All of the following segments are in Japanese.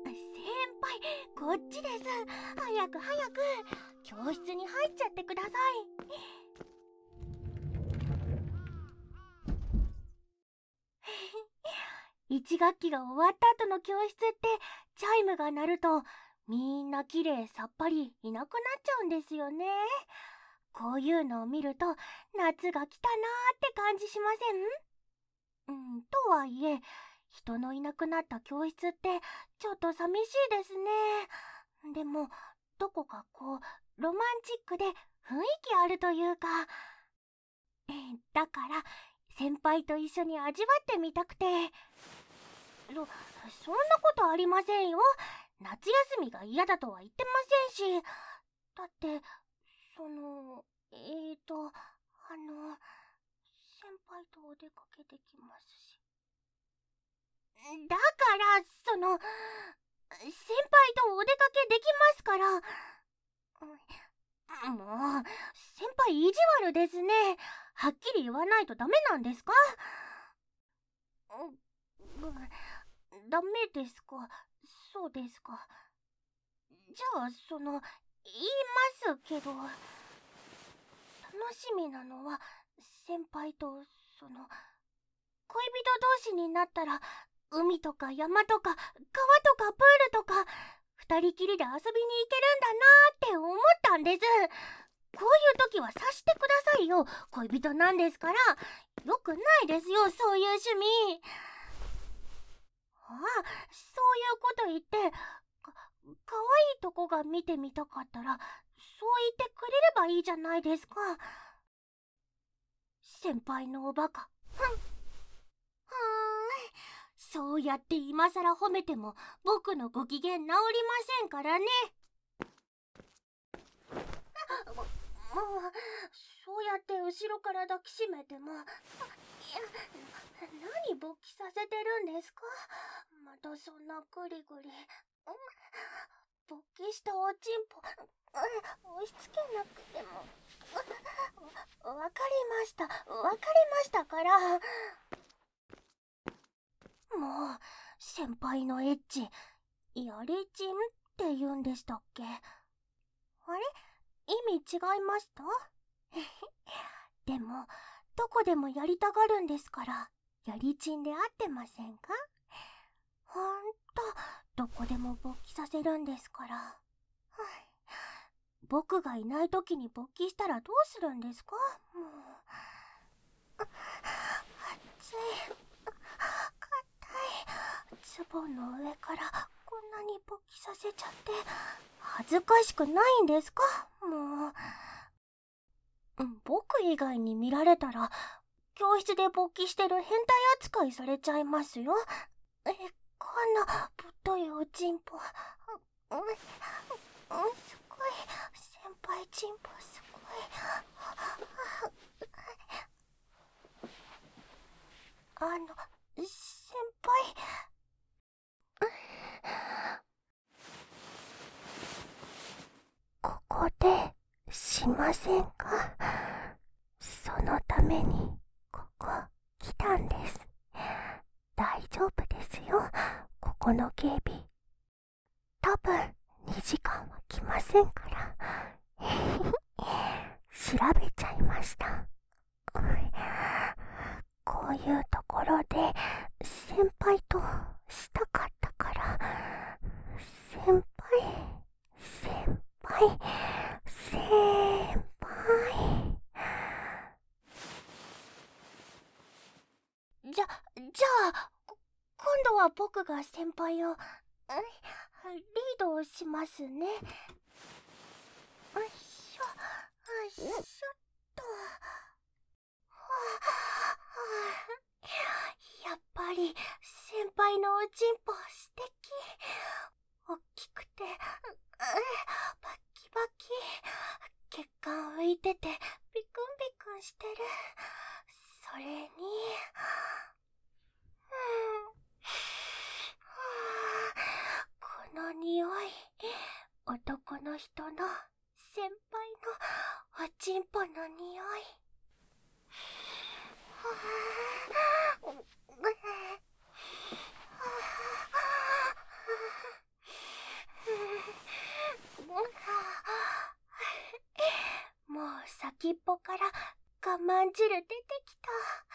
輩、こっちです。早く早く教室に入っちゃってください。1学期が終わった後の教室ってチャイムが鳴るとみんなきれいさっぱりいなくなっちゃうんですよね。こういうのを見ると夏が来たなーって感じしません？とはいえ人のいなくなった教室ってちょっと寂しいですね。でもどこかロマンチックで雰囲気あるというか、だから先輩と一緒に味わってみたくて。そんなことありませんよ。夏休みが嫌だとは言ってませんし。だって先輩とお出かけできますし。だから先輩とお出かけできますから。もう先輩意地悪ですね。はっきり言わないとダメなんですか？ダメですか？そうですか。じゃあ言いますけど、楽しみなのは先輩と恋人同士になったら海とか山とか川とかプールとか二人きりで遊びに行けるんだなーって思ったんです。こういう時は察してくださいよ。恋人なんですから。よくないですよ、そういう趣味。そういうこと言ってかわいいとこが見てみたかったらそう言ってくれればいいじゃないですか。先輩のおバカ。そうやって今さら褒めても僕のご機嫌治りませんからね。もうそうやって後ろから抱きしめても、いや、何勃起させてるんですか？またそんなグリグリ。勃起したおちんぽ押し付けなくても。わかりましたから。もう先輩のエッチやりちんって言うんでしたっけ？あれ、意味違いました？でもどこでもやりたがるんですからやりちんで合ってませんか？ほんとどこでも勃起させるんですから。僕がいない時に勃起したらどうするんですか？もう熱い、硬い、ズボンの上からこんなに勃起させちゃって恥ずかしくないんですか？もう僕以外に見られたら教室で勃起してる変態扱いされちゃいますよ。こんなぶっといおちんぽ、すごい、先輩ちんぽすごい。先輩、ここでしませんか？そのためにここ来たんです。大丈夫ですよ、ここの警備。多分2時間は来ませんから。調べちゃいました。こういうところで先輩としたかったから。先輩。じゃあ今度は僕が先輩をリードをしますね。よいしょっと。やっぱり先輩のおちんぽ素敵。おっきくてバキバキ、血管浮いててビクンビクンしてる。それにこの匂い、男の人の先輩のおちんぽの匂い。 先っぽから我慢汁出てきた。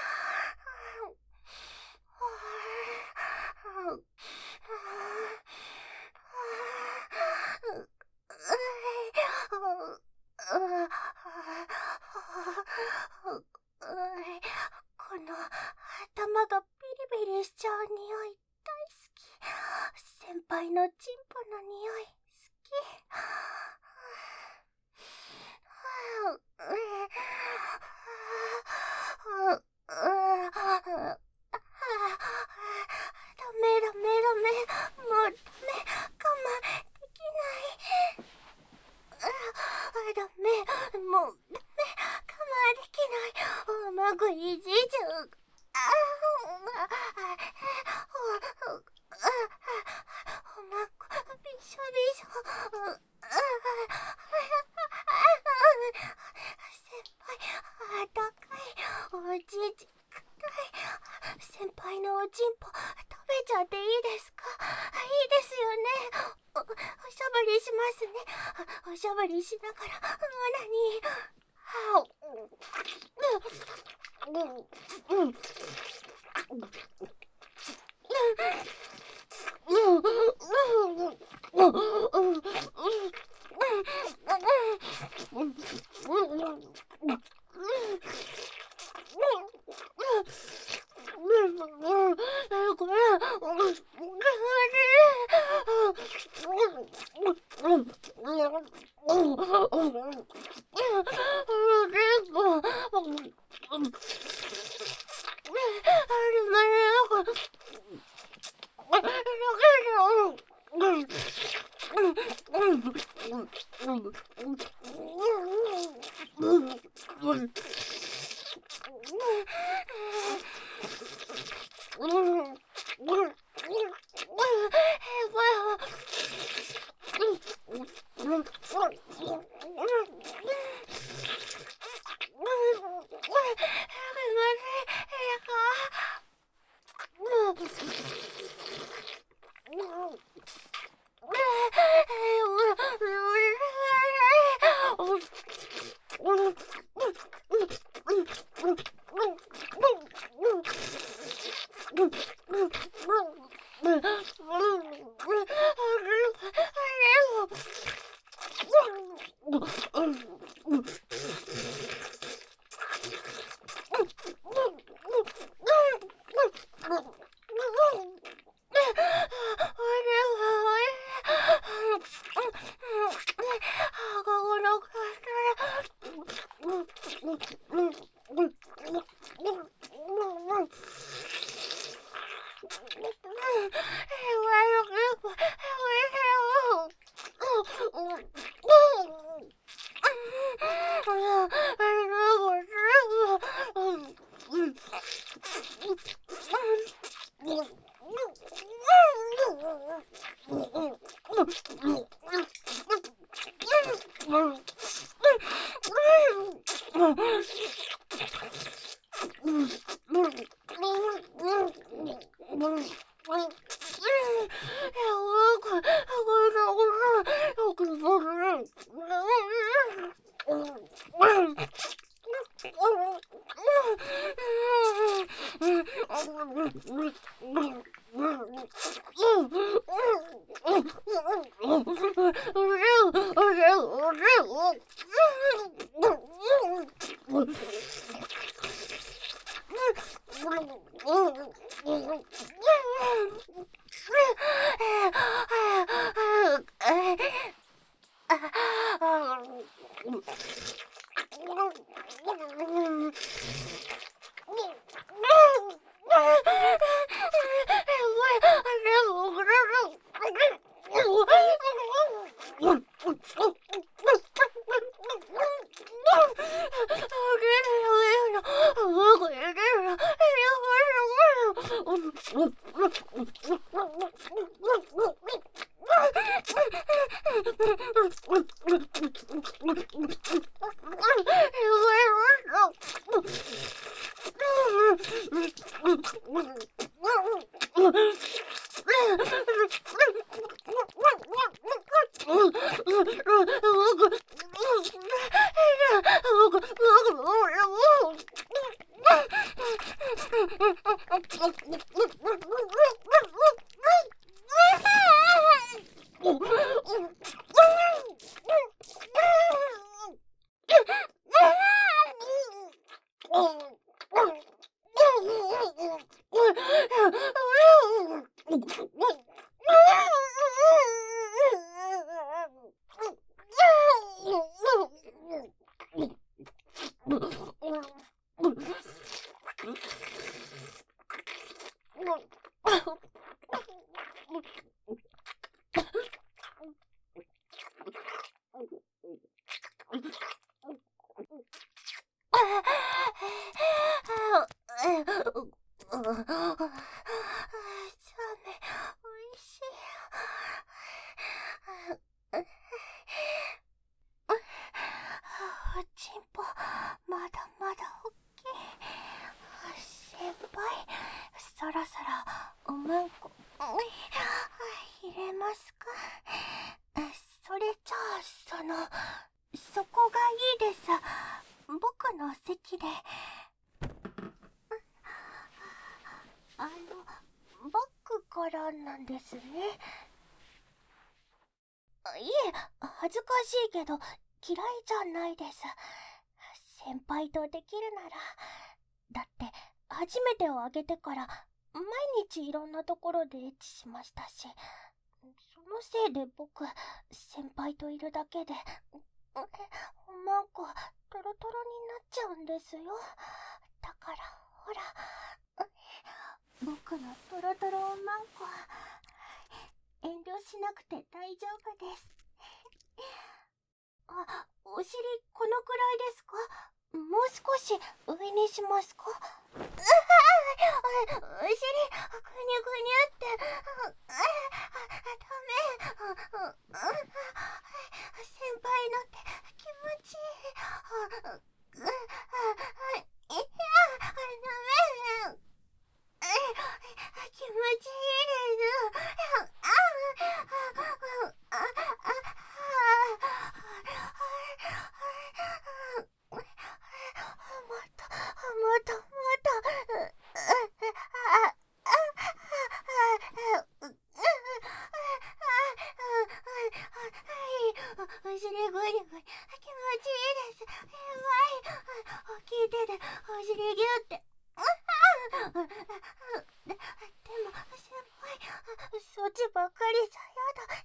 この頭がビリビリしちゃう匂い大好き。先輩のチンポの匂い好き。ダメダメダメ、もうダメ、我慢できない。ダメ、もうダメ、我慢できない。うまくいじいちゃう。おまっこびしょびしょ。先輩、あったかい。おちんちんかたい。先輩のおちんぽ食べちゃっていいですか？いいですよね。おしゃぶりしますね。おしゃぶりしながらしい。チンポまだまだ大きい。先輩、そろそろおまんこ入れますか？それじゃあそこがいいです。僕の席で。バックからなんですね。いえ、恥ずかしいけど嫌いじゃないです。先輩とできるなら。だって初めてをあげてから毎日いろんなところでエッチしましたし、そのせいで僕、先輩といるだけでおまんこトロトロになっちゃうんですよ。だからほら、僕のトロトロおまんこ、遠慮しなくて大丈夫です。お尻このくらいですか？もう少し上にしますか？お尻ぐにゅぐにゅってダメ。先輩のって気持ちいい。ダメ。気持ちいいです。お尻ぐにゅぐにゅ気持ちいいです。大きい手でお尻ギュってでも先輩、そっちばっかりじゃやだ。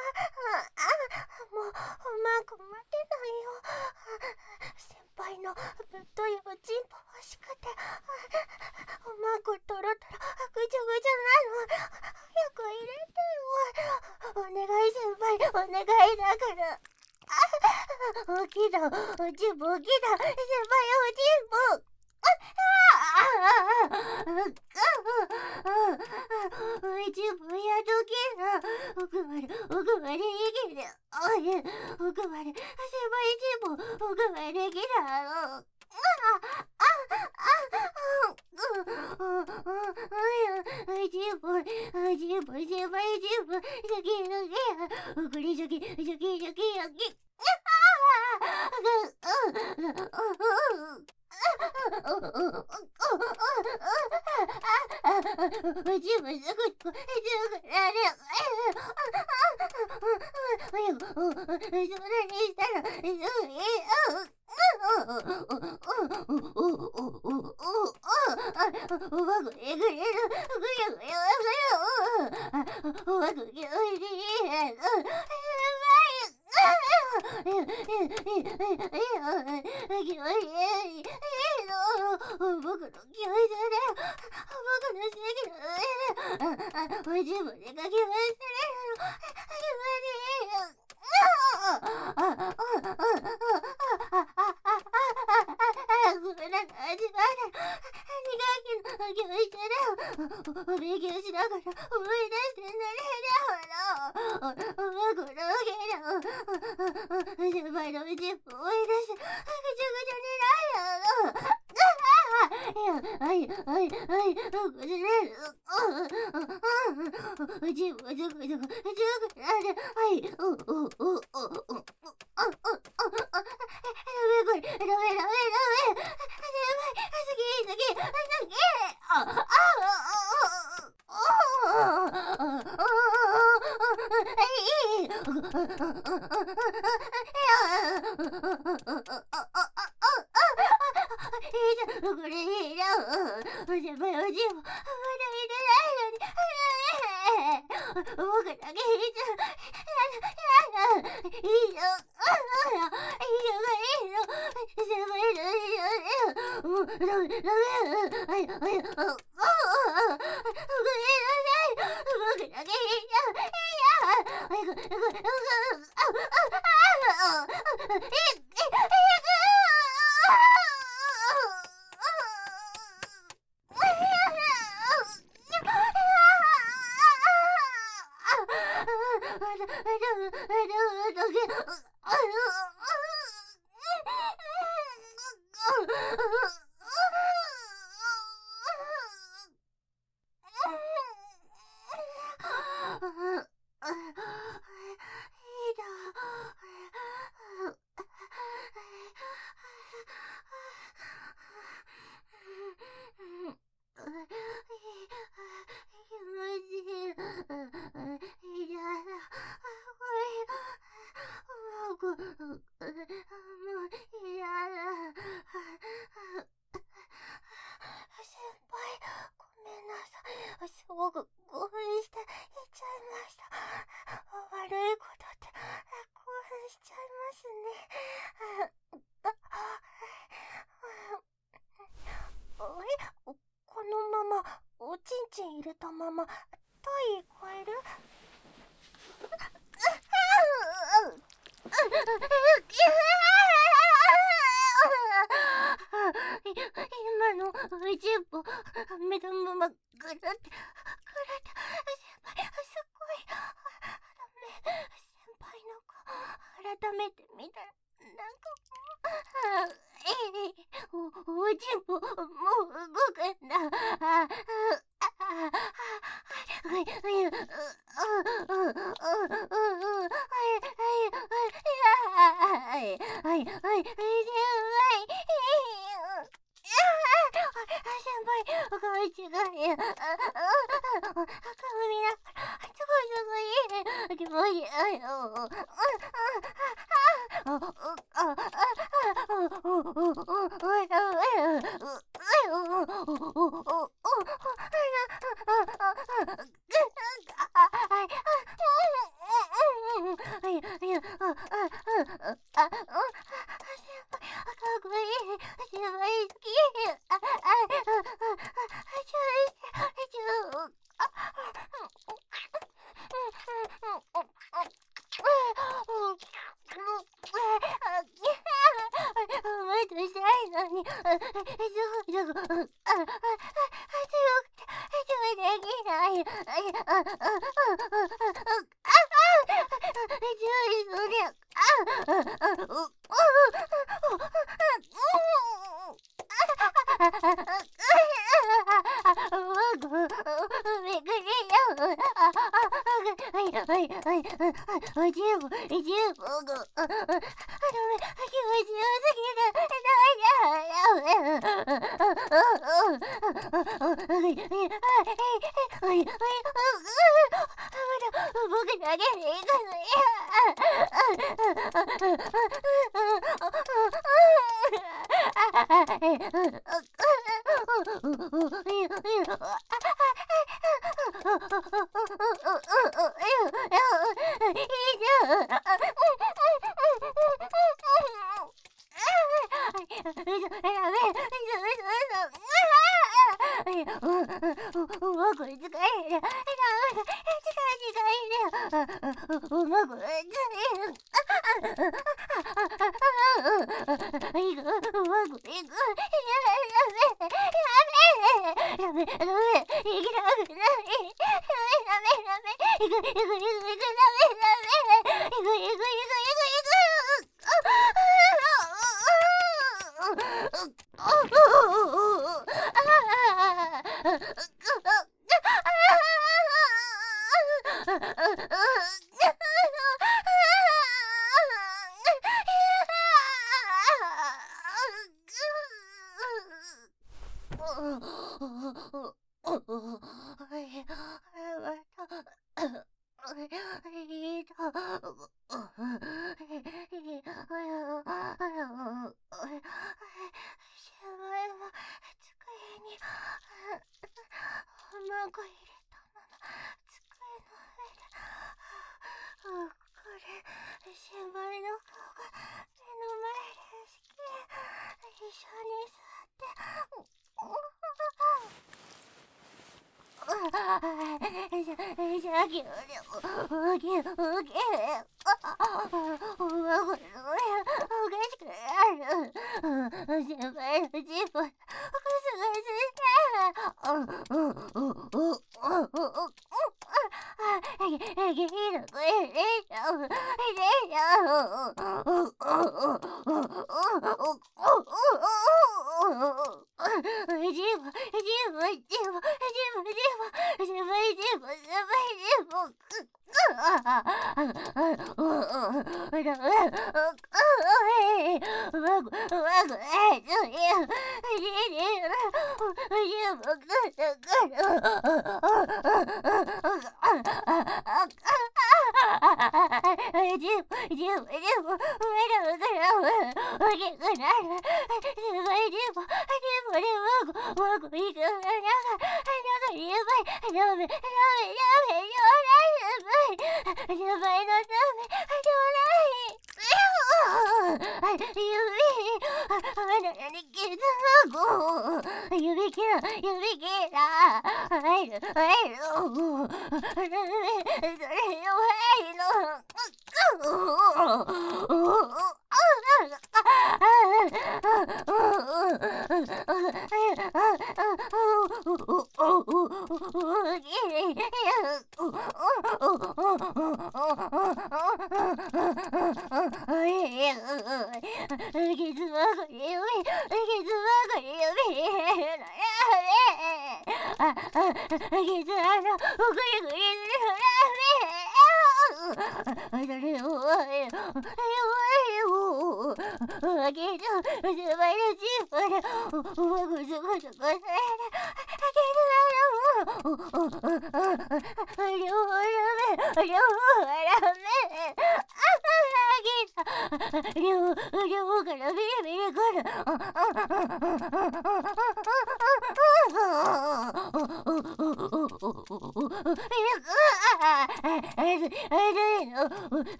もうおまんこ待てないよ。先輩のぶっといおちんぽ欲しくて、おまんこトロトロぐちょぐちょなの。早く入れてよ。お願い先輩、お願いだから。大きいだ、おちんぽ大きいだ。先輩おちんぽ。おちんぽやどけな。奥までいける。奥まで、先輩ちんぽ奥まできな。先輩ちんぽ、シャキシャキ、おくりシャキ、シャキシャキシャキ。おちんぽすぐられ。それにしたら、おばこえぐれる。おばこ気持ちいい。僕の気持ちだよ。僕の席の上でおじもでかき回されるの。気持ちいいよ。ごめんなさい、味わえない。2学期の教室でお勉強しながら思い出して寝れるほど。おまこの先輩のうち思い出してぐちゃぐちゃになるの。こちらうちもじょこじょこなる。ダメ。先輩おじいもまだ見てないのに。 僕だけいいじゃん。いいよ。すごく興奮して言っちゃいました。悪いことって興奮しちゃいますね。このままおちんちん入れたままトイ超える？今の全部目玉真っ暗って先輩すごいダメ。先輩の顔改めて見たらなんかおちんぽもう動くんだ。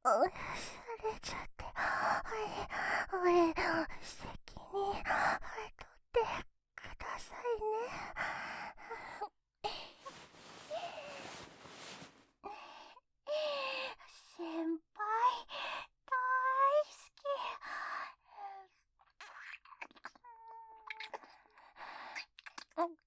れちゃって。はい、責任取ってくださいね。先輩、大好き。